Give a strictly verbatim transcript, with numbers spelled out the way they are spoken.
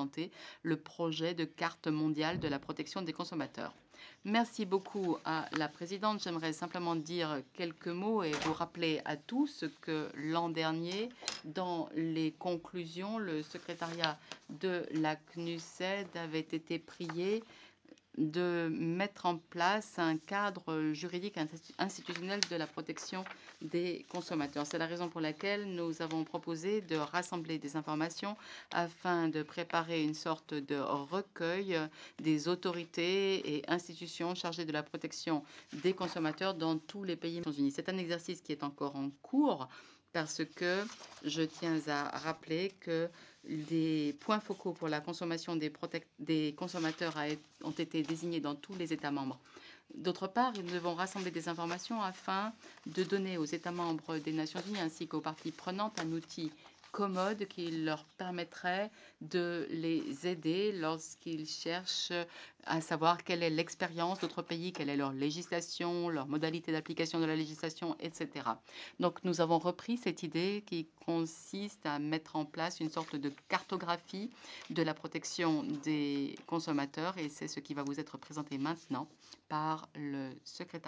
présenter le projet de carte mondiale de la protection des consommateurs. Merci beaucoup à la présidente. J'aimerais simplement dire quelques mots et vous rappeler à tous que l'an dernier, dans les conclusions, le secrétariat de la C N U S E D avait été prié de mettre en place un cadre juridique institutionnel de la protection des consommateurs. C'est la raison pour laquelle nous avons proposé de rassembler des informations afin de préparer une sorte de recueil des autorités et institutions chargées de la protection des consommateurs dans tous les pays des Nations Unies. C'est un exercice qui est encore en cours parce que je tiens à rappeler que des points focaux pour la consommation des, des consommateurs a, ont été désignés dans tous les États membres. D'autre part, nous devons rassembler des informations afin de donner aux États membres des Nations Unies ainsi qu'aux parties prenantes un outil commode qui leur permettrait de les aider lorsqu'ils cherchent à savoir quelle est l'expérience d'autres pays, quelle est leur législation, leur modalité d'application de la législation, et cetera. Donc nous avons repris cette idée qui consiste à mettre en place une sorte de cartographie de la protection des consommateurs et c'est ce qui va vous être présenté maintenant par le secrétaire.